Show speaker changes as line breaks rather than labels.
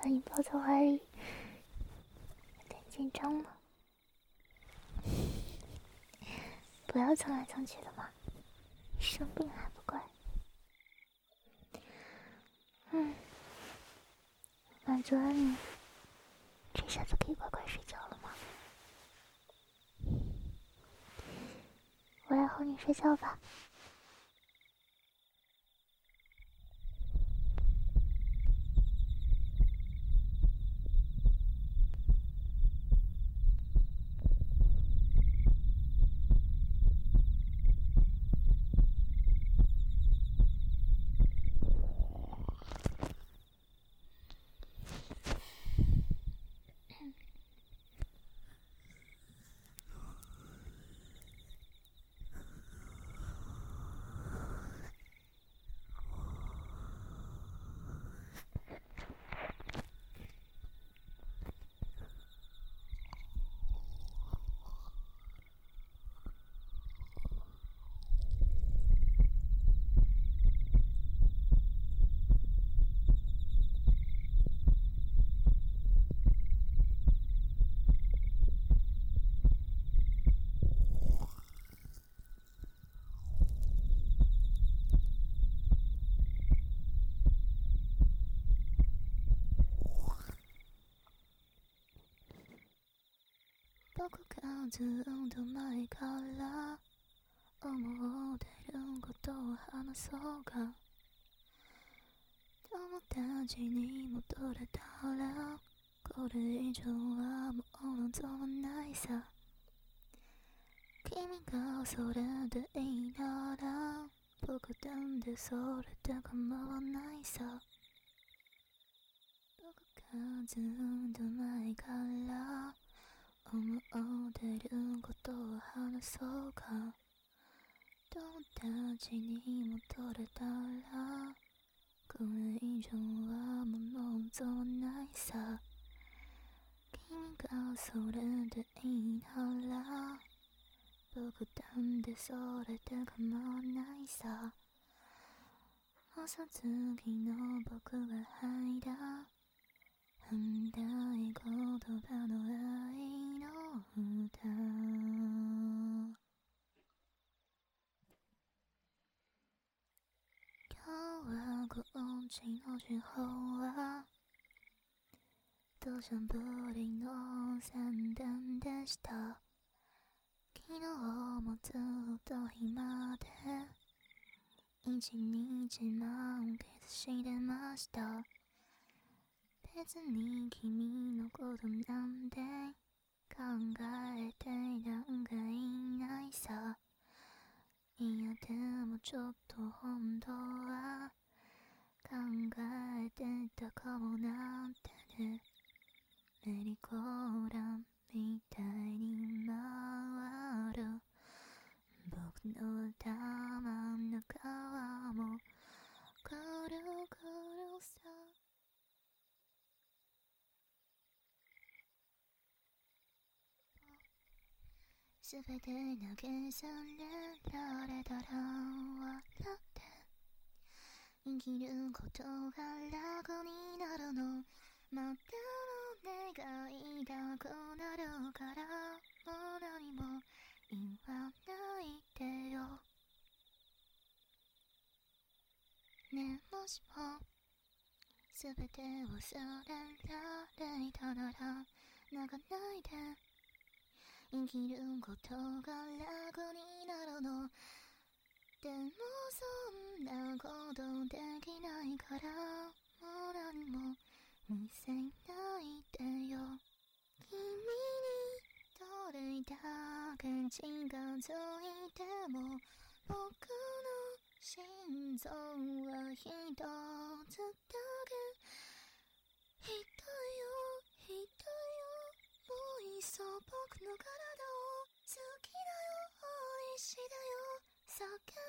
把你抱在怀里，有点紧张了。不要蹭来蹭去的嘛，生病还不乖。满足了你，这下子可以乖乖睡觉了吗？我来哄你睡觉吧。どこかずっと前から思ってることを話そうか。友達に戻れたらこれ以上はもう望まないさ。君がそれでいいなら僕だってそれで構わないさ。どこかずっと前から思ってることを話そうか。友達に戻れたらこれ以上はもう望まないさ。君がそれでいいなら僕だってそれで構わないさ。遅すぎの僕が吐いた反対言葉の愛の歌。今日はこっちの時報は土砂降りの宣伝でした。昨日もずっと暇で一日満喫してました。別に君のことなんて考えてなんかいないさ。いやでもちょっと本当は考えてたかもなんてね。メリーゴーランみたいに回る僕の頭の中はもうぐるぐるさ。すべて投げされられたら笑って生きることが楽になるの。またの願いたくなるからもう何も言わないでよ。ねえもしもすべて忘れられたなら泣かないで。生きることが楽になるの。でもそんなことできないからもう何も見せないでよ。君にどれだけ近づいても僕の心臓は一つだけ。ひどいよひどいよもういっそ僕の体を好きだよ愛しだよ叫